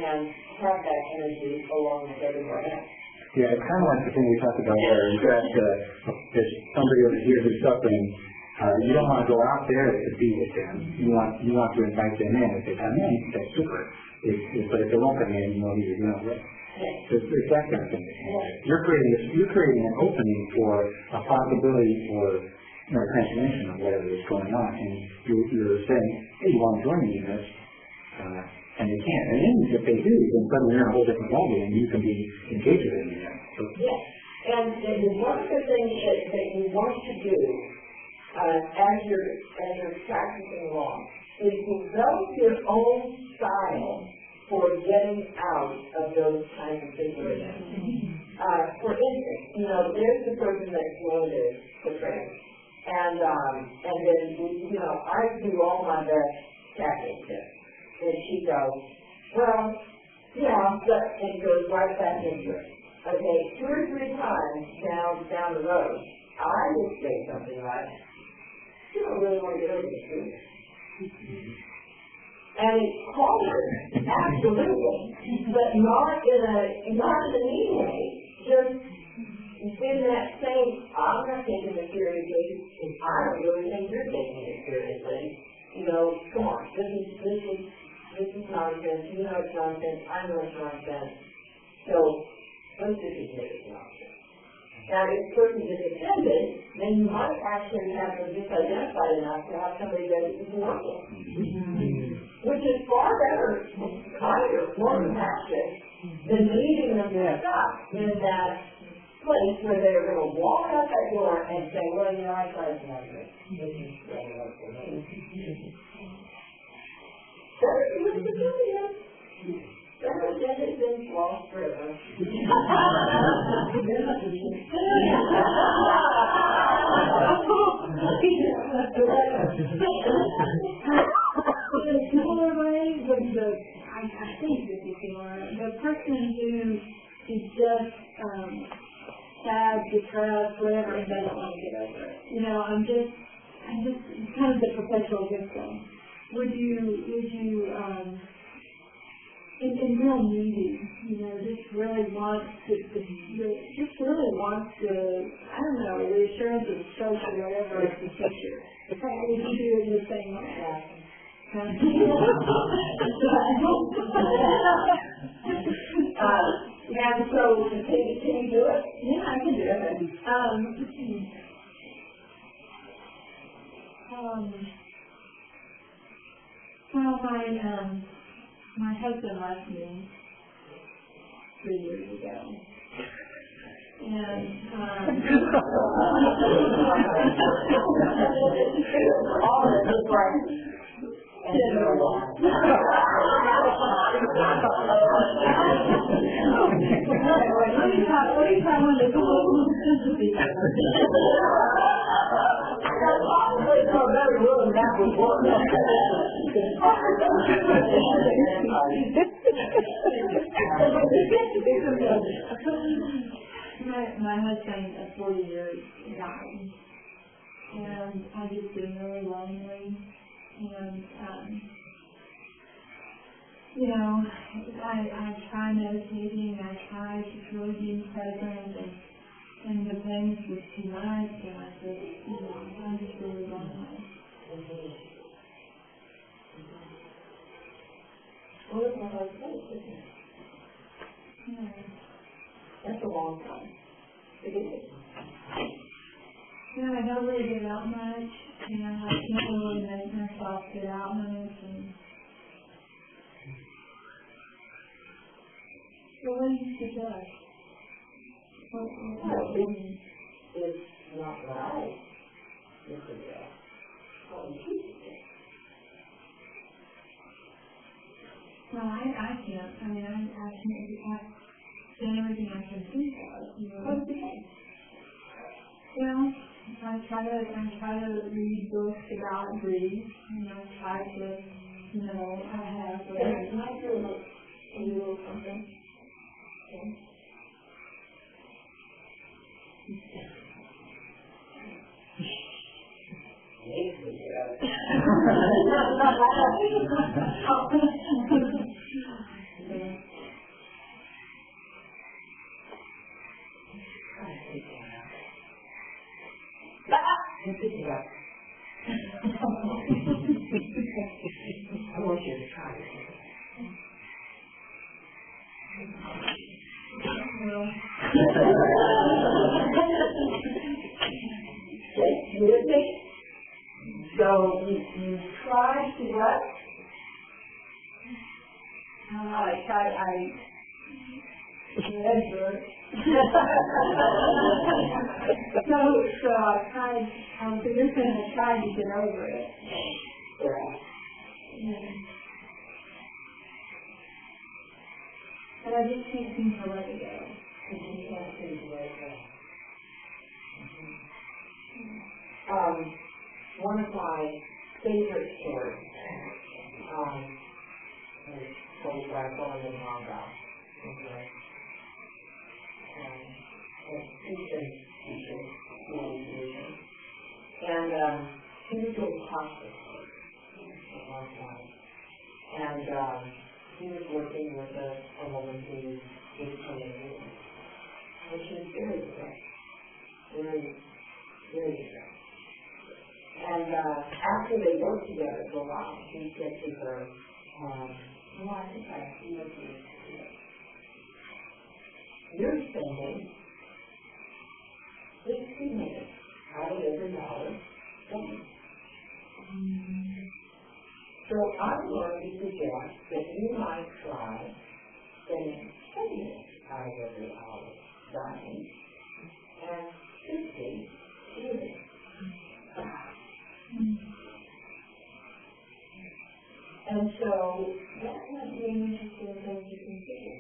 that energy along with everybody else. Yeah, it's kind of like the thing we talked about where you've got, uh, there's somebody over here who's suffering. Uh, you don't want to go out there to be with them. You want you want to invite them in. If they come in, that's super. If, if, but if they won't come in, you know who you're dealing with. So it's, it's that kind of thing. You're creating this, you're creating an opening for a possibility for you know, transformation of whatever is going on, and you're, you're saying, hey, you want to join me in this? Uh, and they can't. And then if they do, then suddenly you're in a whole different ballgame, and you can be engaged with them again. So, yes. And, and one of the things that, that you want to do uh, as you're as you're practicing law is develop your own style for getting out of those kinds of situations. Uh, for instance, you know, there's the person that's going to to friends, and um, and then you know I do all my best tackling tips. And she goes, well, yeah, but, and goes right back into it. Okay, two or three times down down the road, I would say something like, you don't really want to get over this, do you? And it's hard, absolutely, but not in a not in a mean way. Just in that same, I'm not taking it seriously. I don't really think you're taking it seriously. You know, come on, this is this is. This is nonsense, you know it's nonsense, I know it's nonsense. So, let's just admit it's nonsense. Now, if the person is offended, then you might actually have them disidentified enough to have somebody that is working. Which is far better, kinder, more compassionate than leaving them stuck in that place where they're going to walk out that door and say, well, you know, I tried to make it. This is really what for me. What's the deal? Better than it than lost forever. Similar way, the, the, I, I think this is similar, the person who is just um, sad, depressed, whatever, and doesn't want to get over it. You know, I'm just, I'm just kind of the perpetual victim. Would you, would you, um, in, in real needy, you know, just really wants to, to, just really wants to, I don't know, the assurance of the church or whatever is the picture. Would you do it the same way? uh, yeah, so can, can you do it? Yeah, I can do it. Um, um, well, my, um, my husband left me three years ago. And, um, all of this is right. And then what? Let me try, let me try one of the little sympathy. So very little that would work. my, my husband of forty years died. And I just been really lonely. And, um, you know, I, I try meditating, I try just really being present, and, and the pain is just too much, and I just, you know, I'm just really lonely. Well, it's not like that, isn't it? Yeah. That's a long time. It is. Yeah, I don't really get out much, and I can't really make myself get out much, and so what do you suggest? What, what, Well, it, it's not right. You suggest. What would you suggest? no, I, I can't. I mean, I, I can't. I've done everything I can think of. You know. What's the case? Well, I try to, I try to read books about grief, and I try to, you know, I have. Can I, can I do a little, a little something? Okay. I'm picking up. I want you to try it. Music. So you, you try to what? Uh, I tried, I, Measure. so, so I tried, um, for this one, I tried to get over it. Yeah. Yeah. But I just can't seem to let it go. You can't see the way it goes. Um, one of my favorite stories, um, is told by Solomon Mongal. Okay. Um, a teacher, teacher, teacher. And, um, he was doing hospice at one point. And, um, he was working with a, a woman who was coming. And she was very sick. Very, very sick. And uh, after they worked together for a while, he said to her, um, well, I think I see what you need to do. You're spending sixty minutes out of every hour studying. So I'm going to suggest that you might try spending twenty minutes out of every hour studying and fifty reading. And so that might be an interesting thing to consider.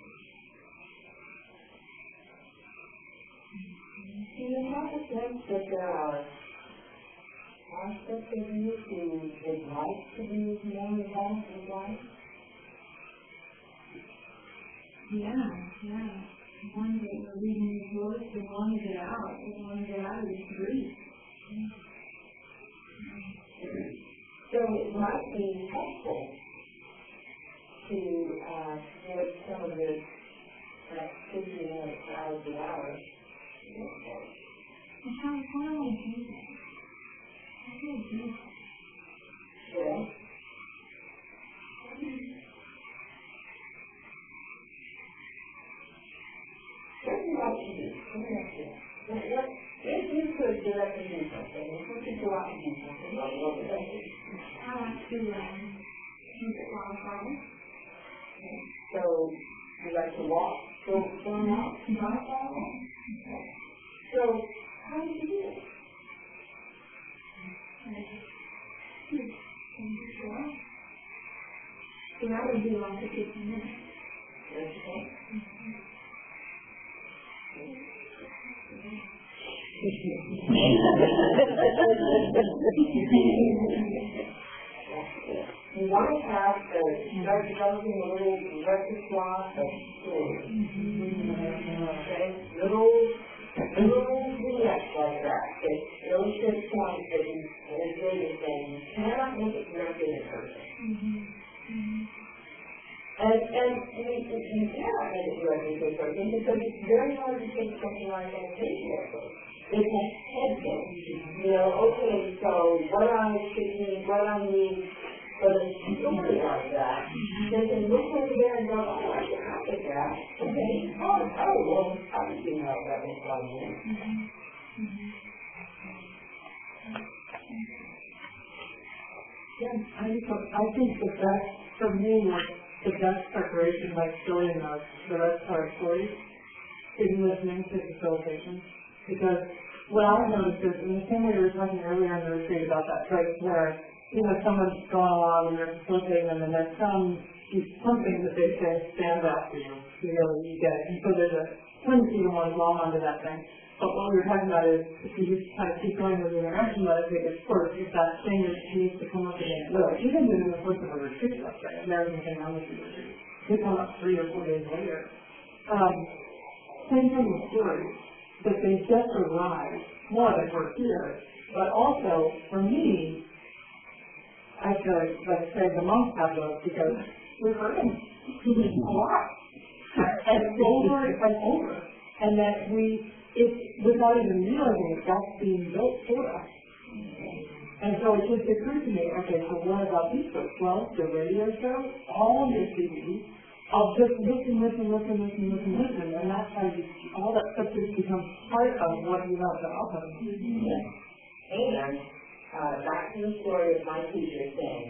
Do you have a sense that there are aspects of you who would like to be more involved with life? Yeah, yeah. One day we're reading these words, we want to get out. We want to get out of this grief. So it might be helpful to uh, get some of this uh, fifty minutes out of the hour. And how, how do I do that? How do I do that? Well, what do you like to do? What do you like to do? What, what, if you could directly do something, if you could go out and do something, what would you like to do? I like to um, use it while I'm driving. So, you like to walk? Go, going out? Drive while I'm So, how do you do it? So that would be like a fifteen minutes. Yes, okay. You want to have the, start developing a little repertoire of stories. Okay? Little, little vignettes like that that illustrate points that you, as David is saying, you cannot make it directly in person. And, and we, you cannot make it directly in person because it's very hard to take something like that seriously. It's a head thing. You know, okay, so what I should need, what I need for the story like that, they can look over there and go, oh, I can help with that. Okay, oh, oh, well, I can see how that was done here. Yeah, I think, I think the best, for me, the best preparation by story notes, the rest of our stories, is listening to facilitation. Because what I noticed is, in the same way we were talking earlier in the retreat about that place where, you know, someone's going along and you're facilitating them and there's some, something that they say stands out for you. You really, you get it. And so there's a tendency to want to glom onto that thing. But what we were talking about is, if you just kind of keep going with the interaction, let it take its course, if that thing that needs to come up again, it will. Even in the course of a retreat, let's say, American Technology Retreat, they come up three or four days later. Um, same thing with stories, that they just arrive, more that we're here, but also, for me, I feel like, let's say, the monks have those because we've heard them a lot. And it's over and over. And that we it's, without even realizing it, that's being built for us. And so it just occurred to me, okay, so what about these folks? Well, the radio show, all your C Ds, I'll just listen, listen, listen, listen, listen, listen, and that's how you, all that stuff just becomes part of what you have to offer. Yes. And, uh, back to the story of my teacher saying,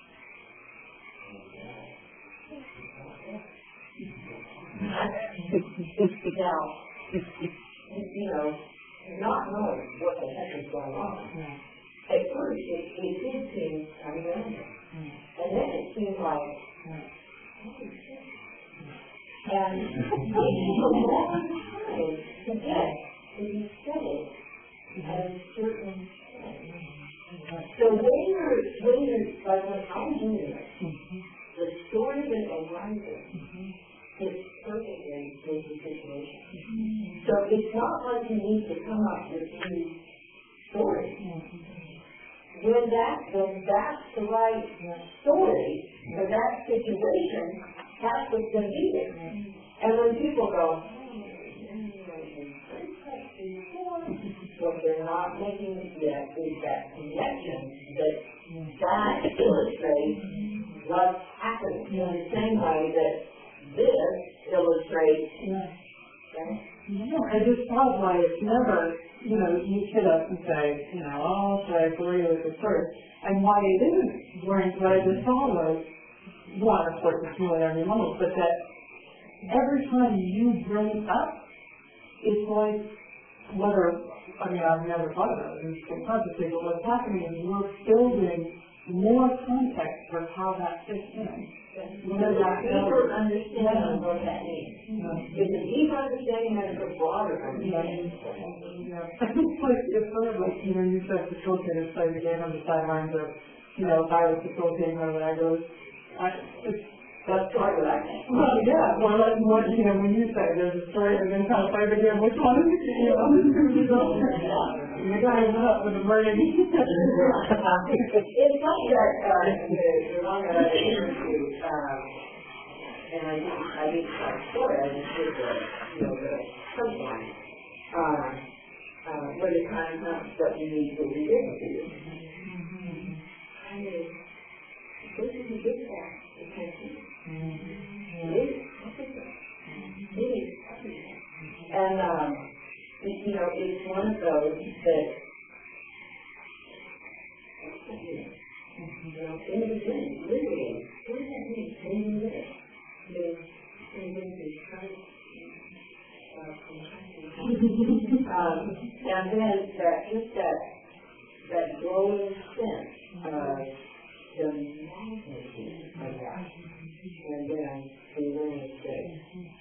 now, you know, not knowing what the heck is going on, at first it, it did seem kind of random. And then it seemed like, and it took a long time to get to be settled at a certain point. So when you're, when you're, like when I'm doing it, the story that arises fits perfectly with the situation. So it's not like you need to come up with new stories. When that, when that's the right story for that situation, that's what's going to be there. And when people go, what they're not making yet is that connection that that illustrates what's happening in the same way that this illustrates. Okay? Yeah, I just thought why it's never, you know, you sit up and say, you know, oh, should I agree with the first? And why it isn't learned what I just saw was, one, of course, it's new at every moment, but that every time you bring it up, it's like, whether, I mean, I've never thought about it in consciously, but what's happening is we're building more context for how that fits in. There's a deeper understanding of what that means. It's a deeper understanding and it's a broader understanding. Yeah. I think it's like, it's sort of like, you know, you said facilitators play the game on the sidelines of, you know, if I was facilitating or when I goes, I, it's, that's part of that. Well, yeah, well, that's what, you know, when you say there's a story and then kind of play the game, which one is it, you know, you know, and the guy went up with a brain. It's like that, uh, the, the one that I interviewed, um, and I didn't, I didn't tell the story, I just did the, you know, the punchline, uh, uh, when the time comes that we need to begin to do. I mean, this is a good fact, attention. And, um, it, you know, it's one of those that, you know, in the beginning, literally, what does that mean? Ten minutes. Um, and then that, just that, that growing sense of the magnitude of that. And then the learning stage.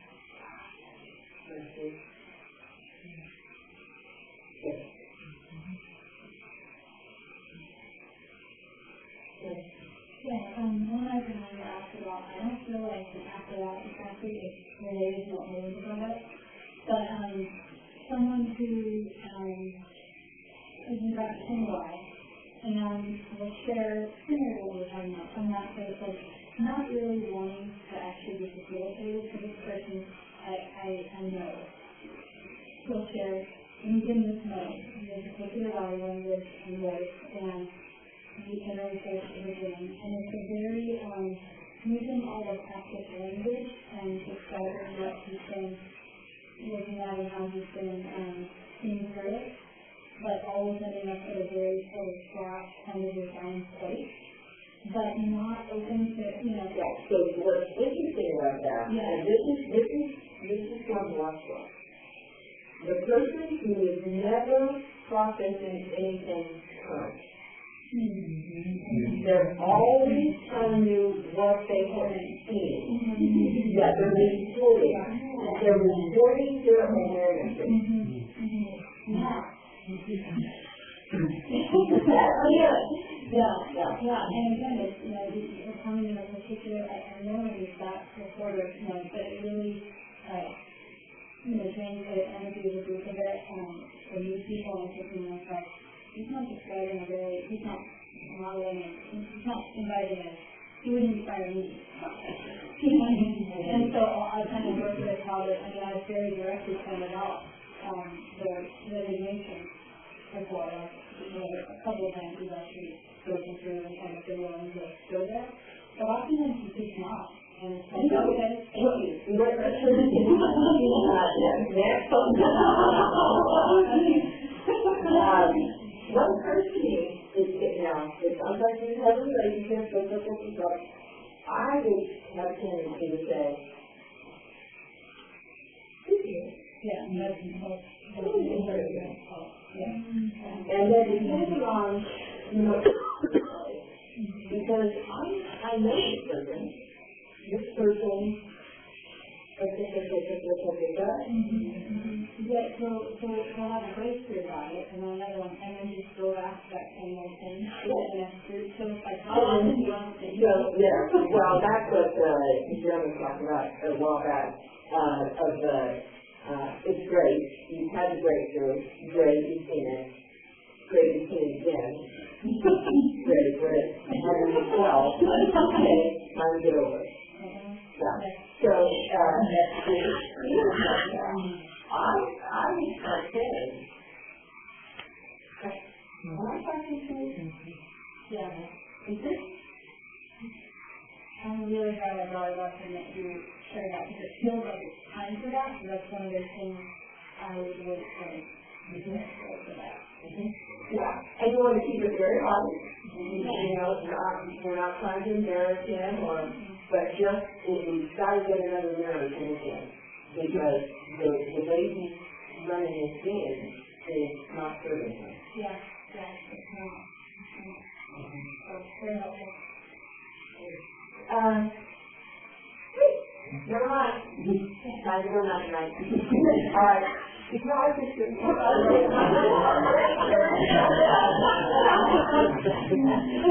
Yes. Yeah, um, one other thing I wanted to ask about, I don't feel like the after that exactly is related to what Megan brought up, but, um, someone who, um, is in that same way, and will share similar to what we're talking about, from that place of not really wanting to actually be facilitated, because this person, I, I, I know, will share, he's in this mode, he has a particular body language and voice, and he can really say everything, and it's a very, um, using all the practice language and describing what he's been looking at and how he's been, um, seeing through it, but always ending up at a very sort of flat, kind of designed place, but not open to, you know. Yeah, so what's interesting about that, yeah. and this is, this is, this is from Westbrook. The person who is never processing anything current, mm-hmm. they're always telling you what they have seen. Mm-hmm. Yeah, they're reporting. They're reporting their awareness. Mm-hmm. Mm-hmm. Yeah. yeah, yeah, yeah, yeah, and again, it's, you know, you're coming in a particular, I know it's that reporter, you know, but it really, uh, you know, change the energy of the group a bit, um, for new people and taking them like, he's not describing a very, he's not modeling it, he's not inviting us, he wouldn't inspire me. And so I kind of work with how to, I mean, I very directly pointed out, um, the resignation report, uh, you know, a couple of times we've actually spoken through and kind of been willing to go there. But oftentimes it's just not. And it's like, okay, thank you. Next one. Um, one person is, you know, it sounds like you have a relationship with the people. I would have a tendency to say, yeah, that's, that's, yeah. and then depending on, you know, because I, I know this person, this person, I think this person will take it back. Yeah, so, so we'll have a breakthrough about it, and then another one, and then just go back to that same old thing, yeah, the next group, so it's like, how often do you want to say? So, yeah, well, that's what, uh, Jeremy was talking about a while back, uh, of the, uh, it's great, you've had the breakthrough, great, you've seen it, great, you've seen it again, great, great, well, okay, time to get over it. Yeah. So, uh, I, I, okay. Am I talking to you? Yeah. Is this? I'm really glad I brought it up and that you shared that, because it feels like it's time for that, so that's one of those things I would wait for, for that. Yeah, and you want to keep it very honest. You know, um, we're not trying to embarrass him, or, but just, we've got to get another nurse in again, because the, the way he's running his game is not serving him. Yeah, yeah, it's not. So, very helpful. Um, never mind. Time to go night night. All right. It's not like it's